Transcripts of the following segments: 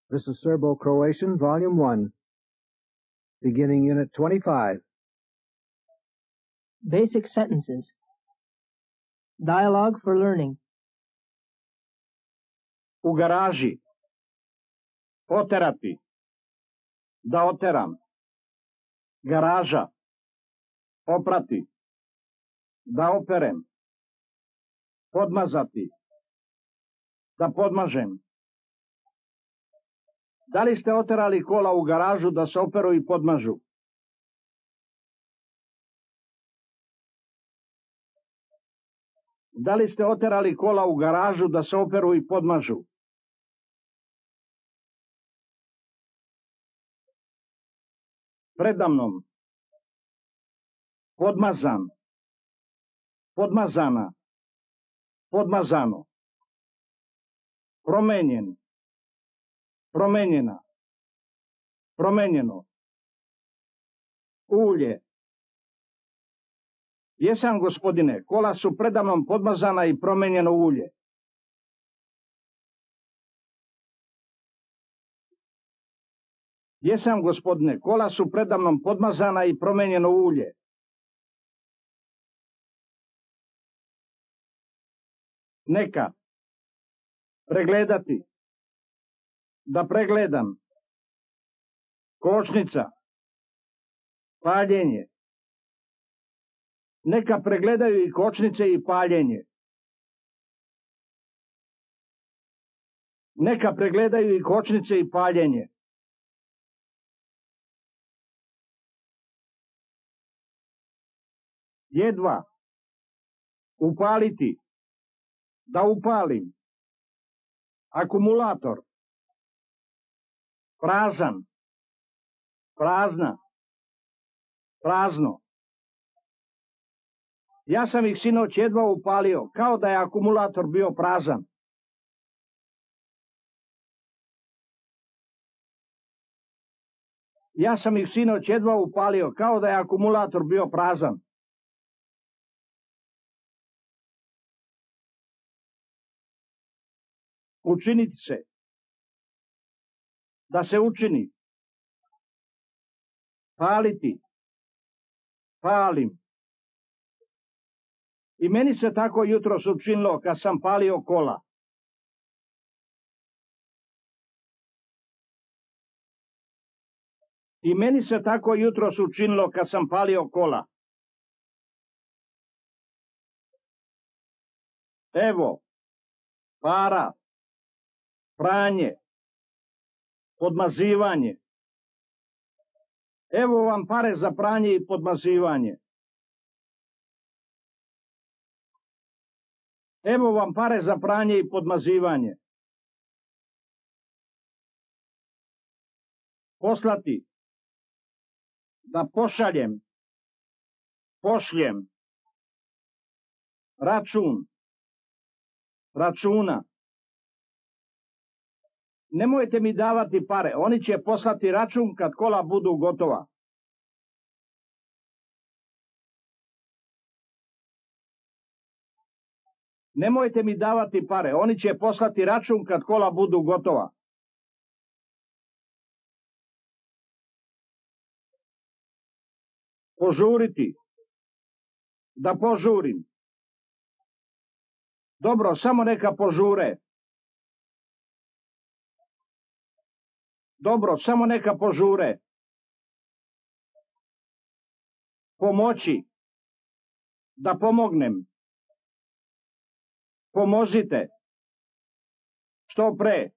This is Serbo-Croatian, Volume 1, beginning Unit 25. Basic sentences. Dialogue for learning. U garaži. Oterati. Da oteram. Garaža. Oprati. Da operem. Podmazati. Da podmažem. Da li ste oterali kola u garažu da se operu i podmažu? Da li ste oterali kola u garažu da se operu i podmažu? Predamnom. Podmazan. Podmazana. Podmazano. Promenjen. Promenjena. Promenjeno. Ulje. Jesam, gospodine, kola su predamnom podmazana i promenjeno ulje. Jesam, gospodine, kola su predamnom podmazana i promenjeno ulje. Neka. Pregledati. Da pregledam. Kočnica. Paljenje. Neka pregledaju i kočnice i paljenje. Neka pregledaju i kočnice i paljenje. Jedva. Upaliti. Da upalim. Akumulator. Prazan. Prazna. Prazno. Ja sam ih sinoć jedva upalio, kao da je akumulator bio prazan. Ja sam ih sinoć jedva upalio, kao da je akumulator bio prazan. Učiniti se. Da se učini. Paliti. Palim. I meni se tako jutros učinilo kad sam palio kola. I meni se tako jutros učinilo kad sam palio kola. Evo. Para. Pranje. Podmazivanje. Evo vam pare za pranje i podmazivanje. Evo vam pare za pranje i podmazivanje. Poslati. Da pošaljem. Pošljem. Račun. Računa. Nemojte mi davati pare, oni će poslati račun kad kola budu gotova. Nemojte mi davati pare, oni će poslati račun kad kola budu gotova. Požuriti. Da požurim. Dobro, samo neka požure. Dobro, samo neka požure. Pomoći. Da pomognem. Pomozite. Što pre.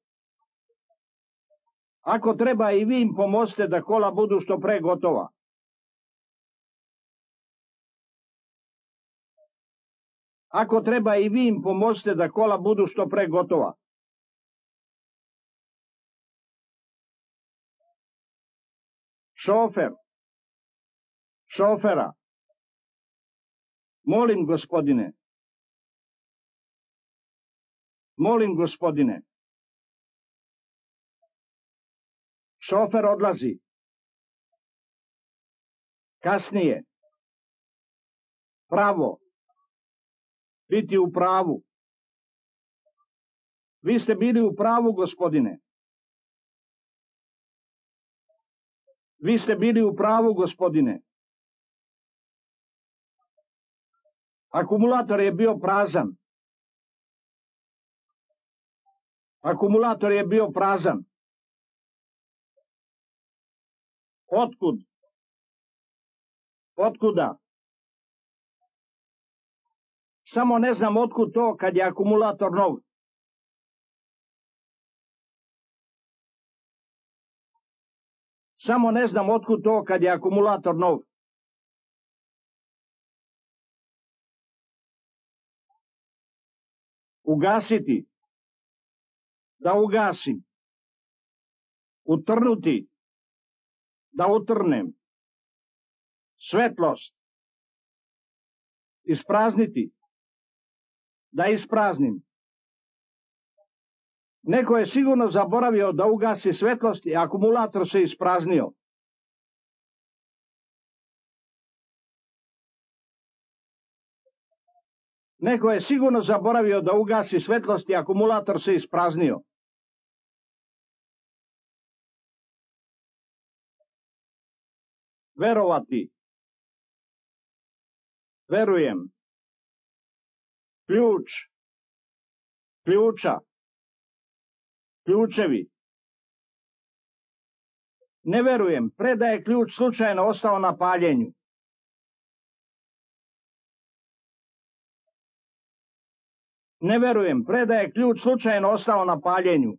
Ako treba i vi im pomozite da kola budu što pre gotova. Ako treba i vi im pomozite da kola budu što pre gotova. Šofer. Šofera. Molim, gospodine. Molim, gospodine. Šofer odlazi. Kasnije. Pravo. Biti u pravu. Vi ste bili u pravu, gospodine. Vi ste bili u pravu, gospodine. Akumulator je bio prazan. Akumulator je bio prazan. Otkud? Otkuda? Samo ne znam otkud to kad je akumulator nov. Samo ne znam otkud to kad je akumulator nov. Ugasiti. Da ugasim. Utrnuti. Da utrnem. Svetlost. Isprazniti. Da ispraznim. Neko je sigurno zaboravio da ugasi svetlost i akumulator se ispraznio. Neko je sigurno zaboravio da ugasi svetlost i akumulator se ispraznio. Verovati. Verujem. Ključ. Ključa. Ključevi. Ne verujem, preda je ključ slučajno ostao na paljenju. Ne verujem, preda je ključ slučajno ostao na paljenju.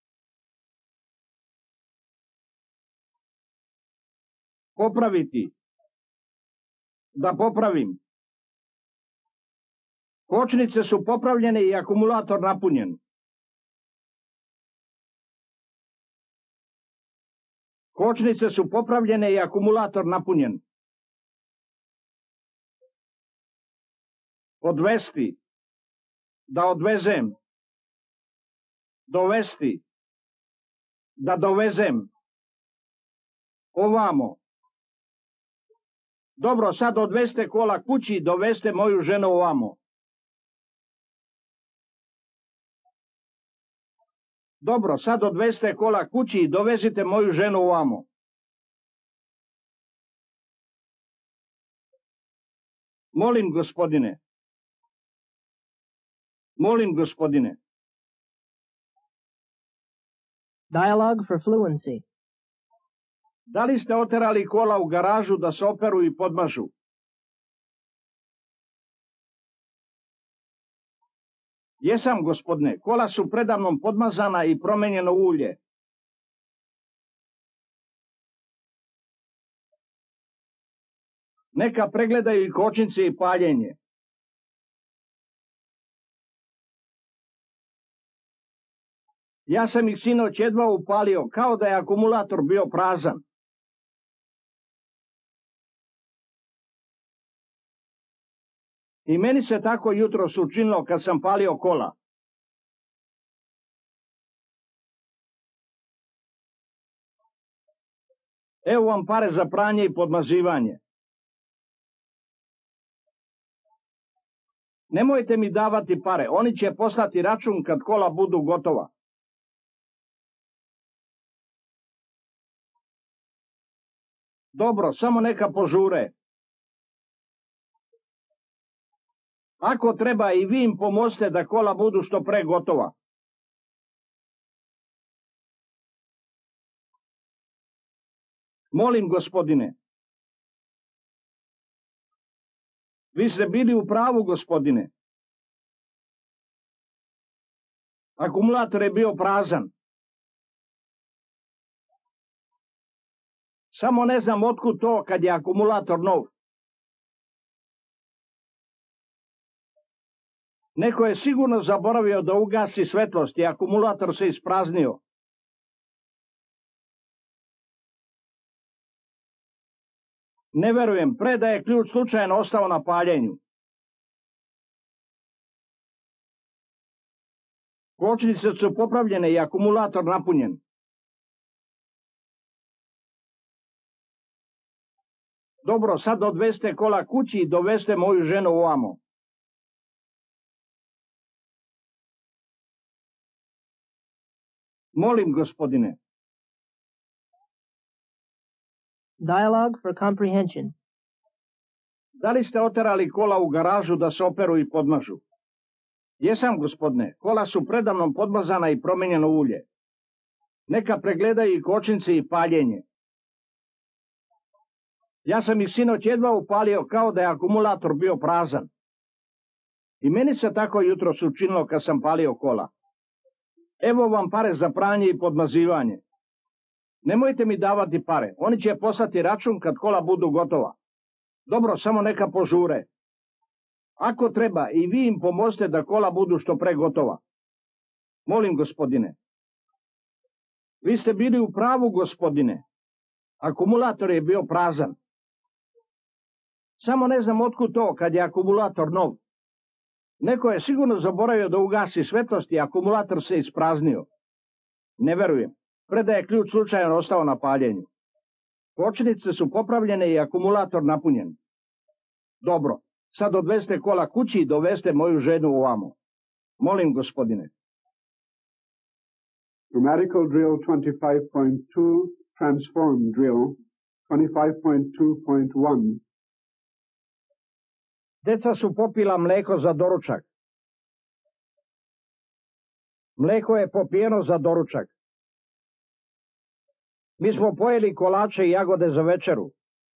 Popraviti. Da popravim. Kočnice su popravljene i akumulator napunjen. Kočnice su popravljene i akumulator napunjen. Odvesti. Da odvezem. Dovesti. Da dovezem. Ovamo. Dobro, sad odveste kola kući i doveste moju ženu ovamo. Dobro, sad odveste kola kući i dovezite moju ženu ovamo. Molim, gospodine. Molim, gospodine. Dialogue for fluency. Da li ste oterali kola u garažu da se operu i podmažu? Jesam, gospodine, kola su predamnom podmazana i promenjeno ulje. Neka pregledaju i kočnice i paljenje. Ja sam ih sinoć jedva upalio, kao da je akumulator bio prazan. I meni se tako jutros učinilo kad sam palio kola. Evo vam pare za pranje i podmazivanje. Nemojte mi davati pare, oni će poslati račun kad kola budu gotova. Dobro, samo neka požure. Ako treba i vi im pomozite da kola budu što pre gotova. Molim, gospodine. Vi ste bili u pravu, gospodine. Akumulator je bio prazan. Samo ne znam otkud to kad je akumulator nov. Neko je sigurno zaboravio da ugasi svetlost i akumulator se ispraznio. Ne verujem, preda je ključ slučajno ostao na paljenju. Kočnice su popravljene i akumulator napunjen. Dobro, sad odveste kola kući i doveste moju ženu ovamo. Molim, gospodine. Dialogue for comprehension. Da li ste oterali kola u garažu da se operu i podmažu? Jesam, gospodine. Kola su predamnom podmazana i promijenjeno ulje. Neka pregledaju i kočnice i paljenje. Ja sam ih sinoć jedva upalio kao da je akumulator bio prazan. I meni se tako jutros učinilo kad sam palio kola. Evo vam pare za pranje i podmazivanje. Nemojte mi davati pare, oni će poslati račun kad kola budu gotova. Dobro, samo neka požure. Ako treba, i vi im pomozite da kola budu što pre gotova. Molim, gospodine. Vi ste bili u pravu, gospodine. Akumulator je bio prazan. Samo ne znam otkud to kad je akumulator nov. Neko je sigurno zaboravio da ugasi svetlost i akumulator se ispraznio. Ne verujem. Preda je ključ slučajno ostao na paljenju. Kočnice su popravljene i akumulator napunjen. Dobro, sad odveste kola kući i doveste moju ženu ovamo. Molim, gospodine. Grammatical drill 25.2, transform drill 25.2.1. Deca su popila mleko za doručak. Mleko je popijeno za doručak. Mi smo pojeli kolače i jagode za večeru.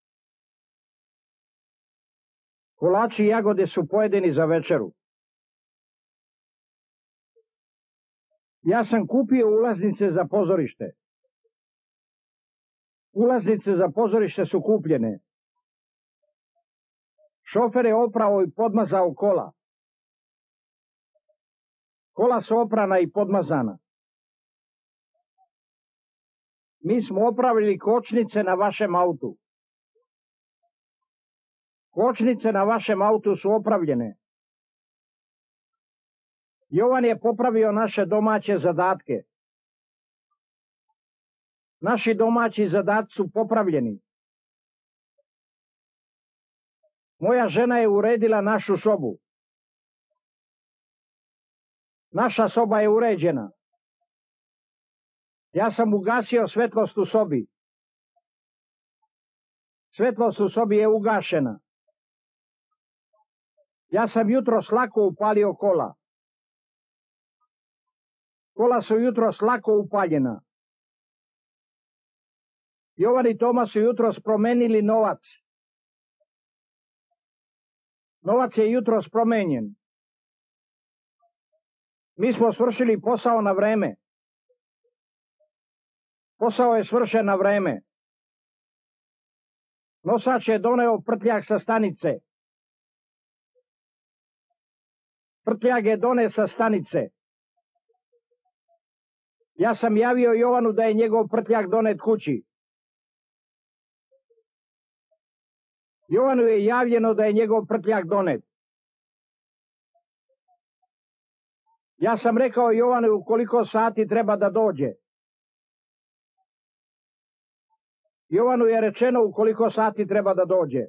Kolači i jagode su pojedeni za večeru. Ja sam kupio ulaznice za pozorište. Ulaznice za pozorište su kupljene. Šofer je oprao i podmazao kola. Kola su oprana i podmazana. Mi smo opravili kočnice na vašem autu. Kočnice na vašem autu su opravljene. Jovan je popravio naše domaće zadatke. Naši domaći zadaci su popravljeni. Moja žena je uredila našu sobu. Naša soba je uređena. Ja sam ugasio svetlost u sobi. Svetlost u sobi je ugašena. Ja sam jutros lako upalio kola. Kola su jutros lako upaljena. Jovan i Toma su jutros promenili novac. Novac je jutros promenjen. Mi smo svršili posao na vreme. Posao je svršen na vreme. Nosač je doneo prtljag sa stanice. Prtljag je done sa stanice. Ja sam javio Jovanu da je njegov prtljag donet kući. Jovanu je javljeno da je njegov prtljag donet. Ja sam rekao Jovanu u koliko sati treba da dođe. Jovanu je rečeno u koliko sati treba da dođe.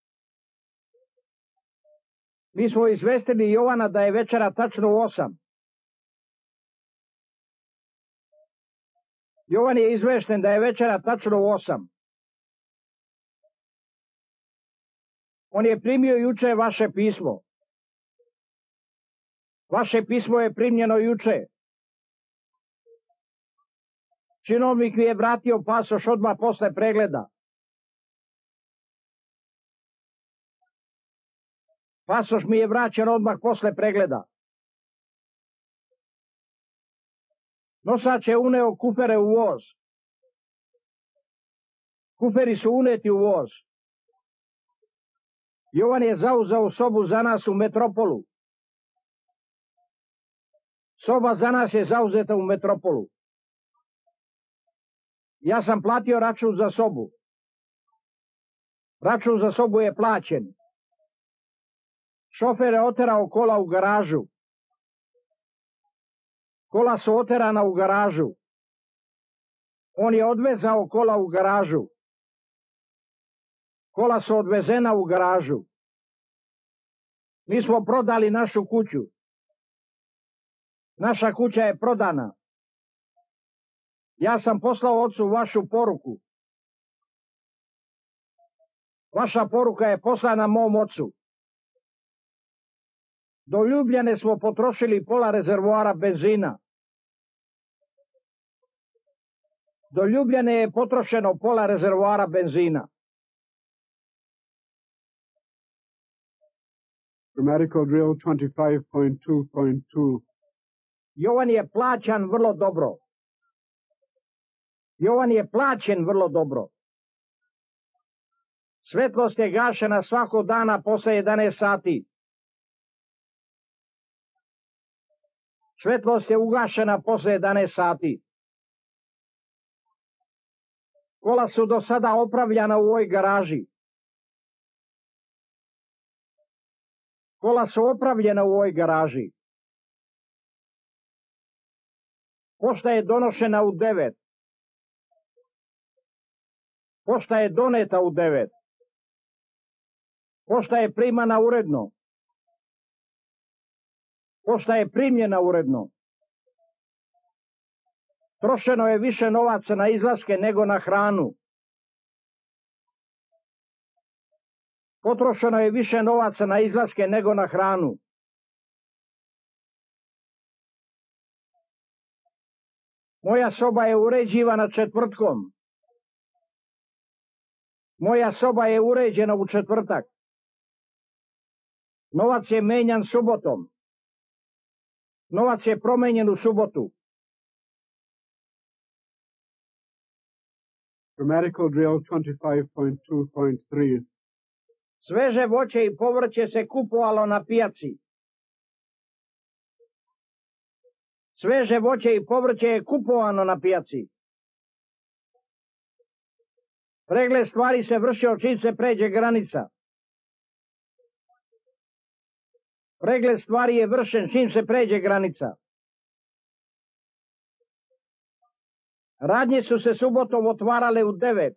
Mi smo izvestili Jovana da je večera tačno u 8. Jovan je izvešten da je večera tačno u 8. On je primio juče vaše pismo. Vaše pismo je primljeno juče. Činovnik mi je vratio pasoš odmah posle pregleda. Pasoš mi je vraćen odmah posle pregleda. Nosač je uneo kufere u voz. Kuferi su uneti u voz. Jovan je zauzeo sobu za nas u metropolu. Soba za nas je zauzeta u metropolu. Ja sam platio račun za sobu. Račun za sobu je plaćen. Šofer je oterao kola u garažu. Kola su oterana u garažu. On je odvezao kola u garažu. Kola su odvezena u garažu. Mi smo prodali našu kuću. Naša kuća je prodana. Ja sam poslao ocu vašu poruku. Vaša poruka je poslana mom ocu. Do Ljubljane smo potrošili pola rezervoara benzina. Do Ljubljane je potrošeno pola rezervoara benzina. Grammatical drill 25.2.2. Jovan je plaćan vrlo dobro. Jovan je plaćen vrlo dobro. Svetlost je gašena svakog dana posle 11 sati. Svetlost je ugašena posle 11 sati. Kola su do sada opravljana u ovoj garaži. Kola su opravljena u ovoj garaži. Pošta je donošena u 9. Pošta je doneta u 9. Pošta je primana uredno. Pošta je primljena uredno. Trošeno je više novaca na izlaske nego na hranu. Potrošeno je više novaca na izlaske nego na hranu. Moja soba je uređivana četvrtkom. Moja soba je uređena u četvrtak. Novac je menjan subotom. Novac je promenjen u subotu. Grammatical drill 25.2.3. Sveže voće i povrće se kupovalo na pijaci. Sveže voće i povrće je kupovano na pijaci. Pregled stvari se vršio čim se pređe granica. Pregled stvari je vršen čim se pređe granica. Radnje su se subotom otvarale u 9.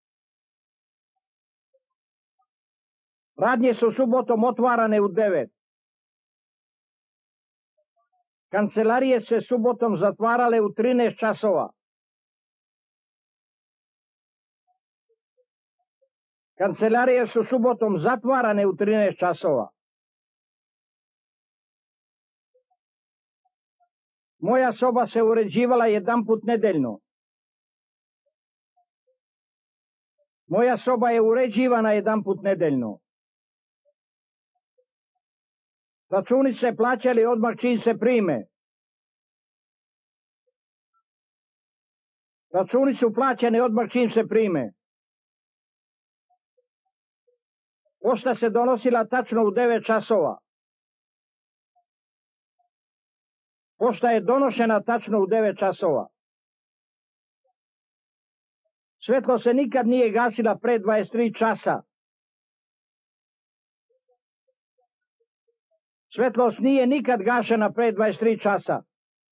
Radnje su subotom otvarane u 9. Kancelarije se subotom zatvarale u 13 časova. Kancelarije su subotom zatvarane u 13 časova. Moja soba se uređivala jedanput nedeljno. Moja soba je uređivana jedanput nedeljno. Računi se plaćali odmah čim se prime. Računi su plaćani odmah čim se prime. Pošta se donosila tačno u 9 časova. Pošta je donošena tačno u 9 časova. Svetlo se nikad nije gasila pre 23 časa. Svetlost nije nikad gašena pre 23 časa.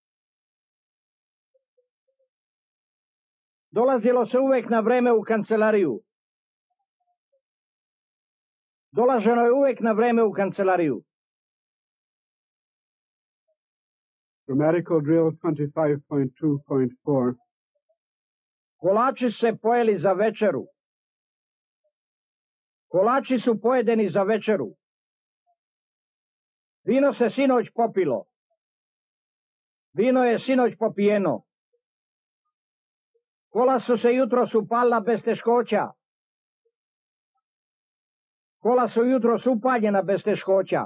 Dolazilo se uvek na vreme u kancelariju. Dolaženo je uvek na vreme u kancelariju. Grammatical drill 25.2.4. Kolači se pojeli za večeru. Kolači su pojedeni za večeru. Vino se sinoć popilo. Vino je sinoć popijeno. Kola su se jutros upalila bez teškoća. Kola su jutros upaljena bez teškoća.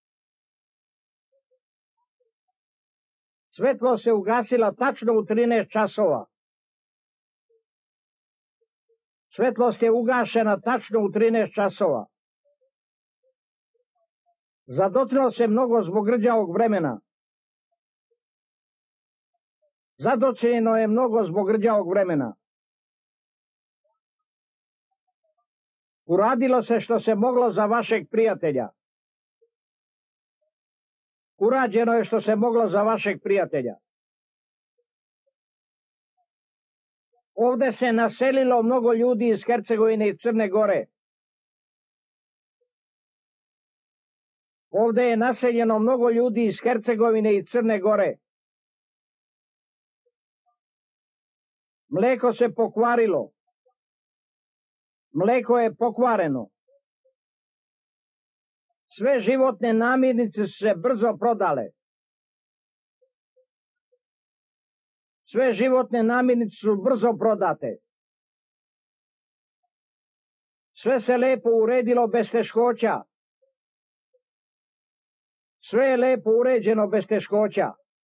Svetlo se ugasila tačno u 13 časova. Svetlost je ugašena tačno u 13 časova. Zadocnilo se mnogo zbog rđavog vremena. Zadocnjeno je mnogo zbog rđavog vremena. Uradilo se što se moglo za vašeg prijatelja. Urađeno je što se moglo za vašeg prijatelja. Ovde se naselilo mnogo ljudi iz Hercegovine i Crne Gore. Ovde je naseljeno mnogo ljudi iz Hercegovine i Crne Gore. Mleko se pokvarilo. Mleko je pokvareno. Sve životne namirnice su se brzo prodale. Sve životne namirnice su brzo prodate. Sve se lepo uredilo bez teškoća. Sve je lepo uređeno bez teškoća.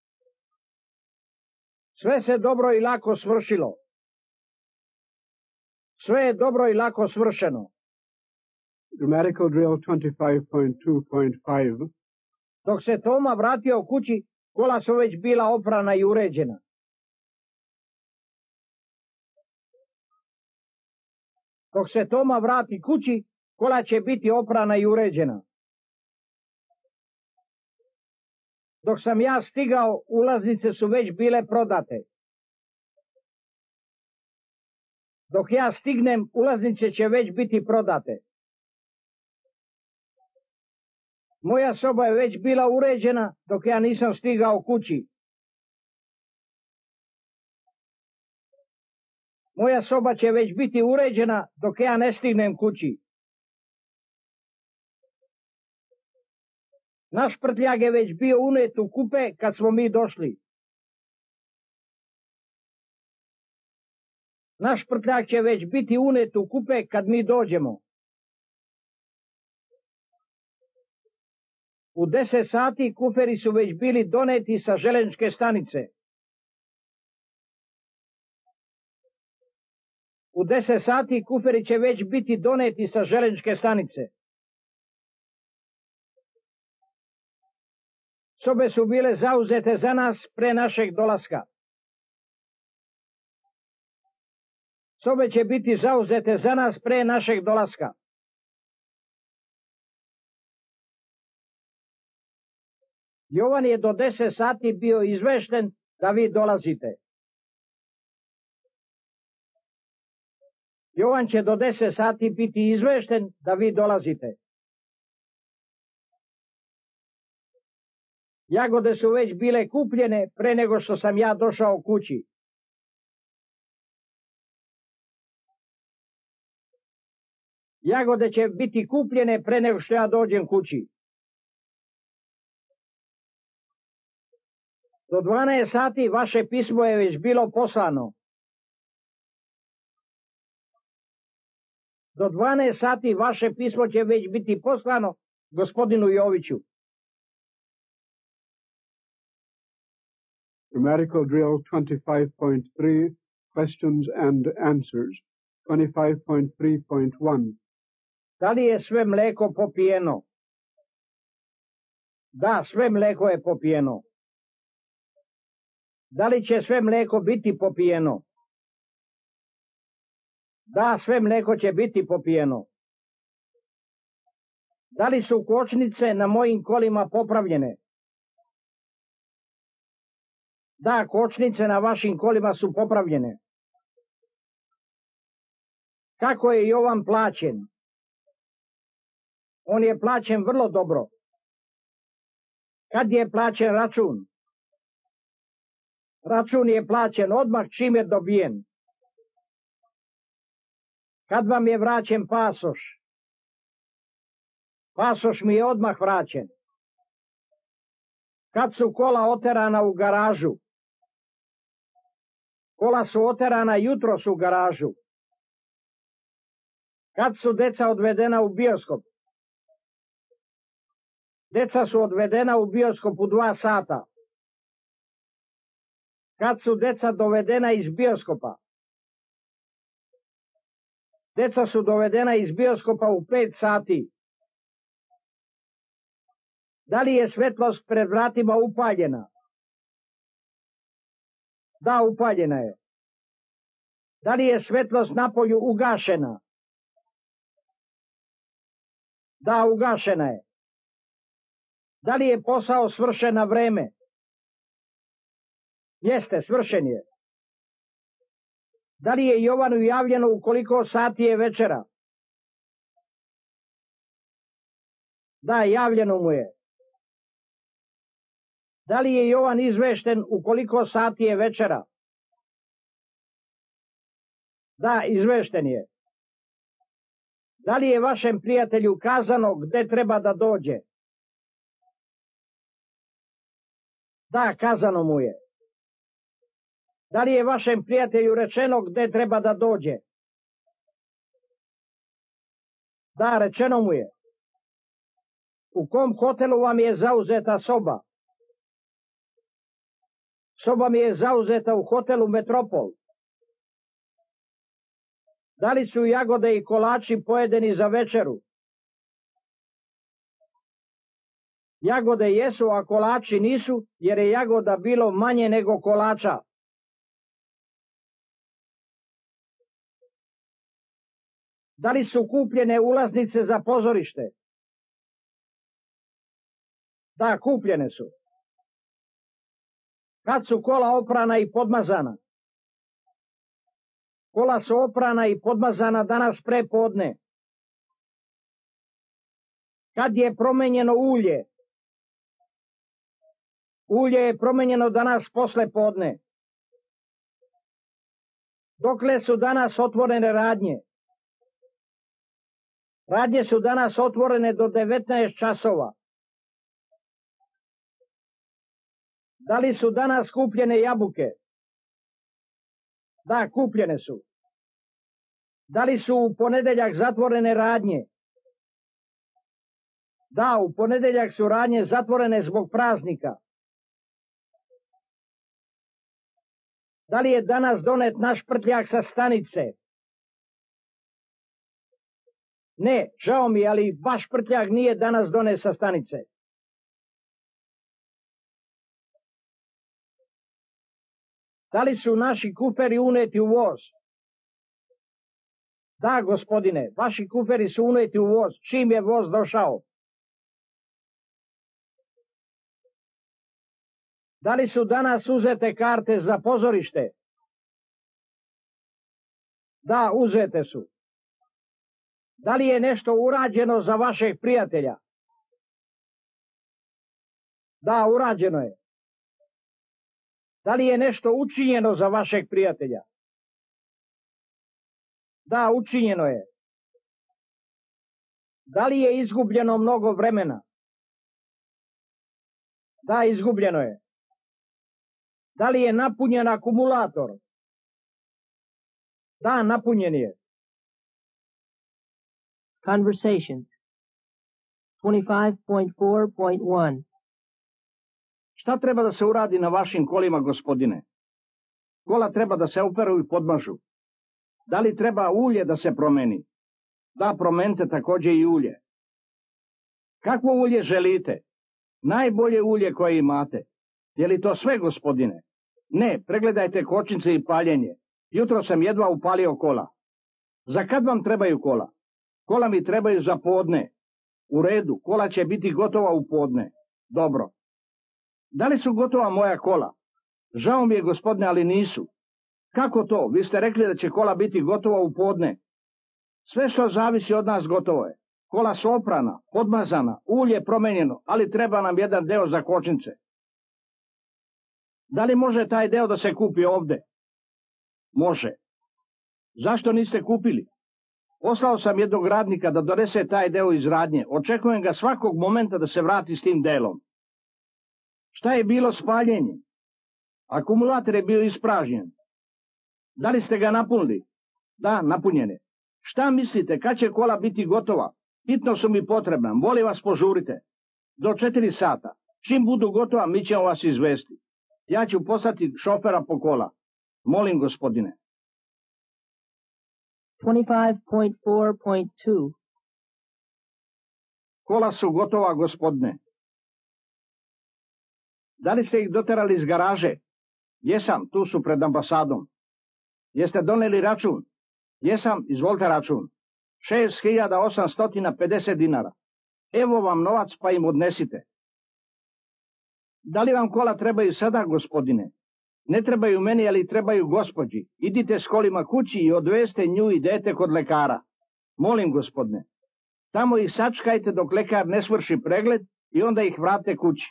Sve se dobro i lako svršilo. Sve je dobro i lako svršeno. Grammatical drill 25.2.5. Dok se Toma vratio kući, kola su već bila oprana i uređena. Dok se Toma vrati kući, kola će biti oprana i uređena. Dok sam ja stigao, ulaznice su već bile prodate. Dok ja stignem, ulaznice će već biti prodate. Moja soba je već bila uređena dok ja nisam stigao kući. Moja soba će već biti uređena dok ja ne stignem kući. Naš prtljag je već bio unet u kupe kad smo mi došli. Naš prtljag će već biti unet u kupe kad mi dođemo. U 10 sati kuferi su već bili doneti sa željezničke stanice. U 10 sati kuferi će već biti doneti sa željezničke stanice. Sobe su bile zauzete za nas pre našeg dolaska. Sobe će biti zauzete za nas pre našeg dolaska. Jovan je do 10 sati bio izvešten da vi dolazite. Jovan će do 10 sati biti izvešten da vi dolazite. Jagode su već bile kupljene pre nego što sam ja došao kući. Jagode će biti kupljene pre nego što ja dođem kući. Do 12 sati vaše pismo je već bilo poslano. Do 12 sati vaše pismo će već biti poslano gospodinu Joviću. Grammatical drill 25.3. Questions and answers. 25.3.1. Da li je sve mleko popijeno? Da, sve mleko je popijeno. Da li će sve mleko biti popijeno? Da, sve mleko će biti popijeno. Da li su kočnice na mojim kolima popravljene? Da, kočnice na vašim kolima su popravljene. Kako je Jovan plaćen? On je plaćen vrlo dobro. Kad je plaćen račun? Račun je plaćen odmah čim je dobijen. Kad vam je vraćen pasoš? Pasoš mi je odmah vraćen. Kad su kola oterana u garažu? Kola su oterana jutros u garažu. Kad su deca odvedena u bioskop? Deca su odvedena u bioskop u 2 sata. Kad su deca dovedena iz bioskopa? Deca su dovedena iz bioskopa u 5 sati. Da li je svetlost pred vratima upaljena? Da, upaljena je. Da li je svetlost napolju ugašena? Da, ugašena je. Da li je posao svršen na vreme? Jeste, svršen je. Da li je Jovanu javljeno u koliko sati je večera? Da, javljeno mu je. Da li je Jovan izvešten u koliko sati je večera? Da, izvešten je. Da li je vašem prijatelju kazano gde treba da dođe? Da, kazano mu je. Da li je vašem prijatelju rečeno gde treba da dođe? Da, rečeno mu je. U kom hotelu vam je zauzeta soba? Soba mi je zauzeta u hotelu Metropol. Da li su jagode i kolači pojedeni za večeru? Jagode jesu, a kolači nisu, jer je jagoda bilo manje nego kolača. Da li su kupljene ulaznice za pozorište? Da, kupljene su. Kad su kola oprana i podmazana? Kola su oprana i podmazana danas pre podne. Kad je promenjeno ulje? Ulje je promenjeno danas posle podne. Dokle su danas otvorene radnje? Radnje su danas otvorene do 19 časova. Da li su danas kupljene jabuke? Da, kupljene su. Da li su u ponedeljak zatvorene radnje? Da, u ponedeljak su radnje zatvorene zbog praznika. Da li je danas donet naš prtljak sa stanice? Ne, žao mi, ali vaš prtljak nije danas donet sa stanice. Da li su naši kuferi uneti u voz? Da, gospodine, vaši kuferi su uneti u voz, čim je voz došao. Da li su danas uzete karte za pozorište? Da, uzete su. Da li je nešto urađeno za vašeg prijatelja? Da, urađeno je. Da li je nešto učinjeno za vašeg prijatelja? Da, učinjeno je. Da li je izgubljeno mnogo vremena? Da, izgubljeno je. Da li je napunjen akumulator? Da, napunjen je. Conversations. 25.4.1. Šta treba da se uradi na vašim kolima, gospodine? Kola treba da se operu i podmažu. Da li treba ulje da se promeni? Da, promenite takođe i ulje. Kakvo ulje želite? Najbolje ulje koje imate. Je li to sve, gospodine? Ne, pregledajte kočnice i paljenje. Jutro sam jedva upalio kola. Za kad vam trebaju kola? Kola mi trebaju za podne. U redu, kola će biti gotova u podne. Dobro. Da li su gotova moja kola? Žao mi je, gospodine, ali nisu. Kako to? Vi ste rekli da će kola biti gotova u podne. Sve što zavisi od nas gotovo je. Kola su oprana, podmazana, ulje promenjeno, ali treba nam jedan deo za kočnice. Da li može taj deo da se kupi ovde? Može. Zašto niste kupili? Poslao sam jednog radnika da donese taj deo iz radnje. Očekujem ga svakog momenta da se vrati s tim delom. Šta je bilo s paljenjem? Akumulator je bio ispražnjen. Da li ste ga napunili? Da, napunjen je. Šta mislite, kad će kola biti gotova? Hitno su mi potrebna, molim vas požurite. Do 4 sata. Čim budu gotova, mi ćemo vas izvesti. Ja ću poslati šofera po kola. Molim, gospodine. 25.4.2. Kola su gotova, gospodine. Da li ste ih doterali iz garaže? Jesam, tu su pred ambasadom. Jeste doneli račun? Jesam, izvolite račun. 6.850 dinara. Evo vam novac, pa im odnesite. Da li vam kola trebaju sada, gospodine? Ne trebaju meni, ali trebaju gospođi. Idite s kolima kući i odveste nju i dete kod lekara. Molim, gospodine. Tamo ih sačkajte dok lekar ne svrši pregled i onda ih vrate kući.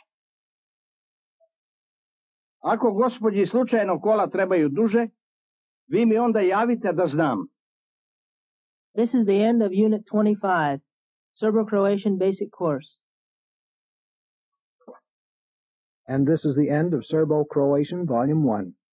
Ako gospođi slučajno kola trebaju duže, vi mi onda javite da znam. This is the end of Unit 25, Serbo-Croatian Basic Course. And this is the end of Serbo-Croatian Volume 1.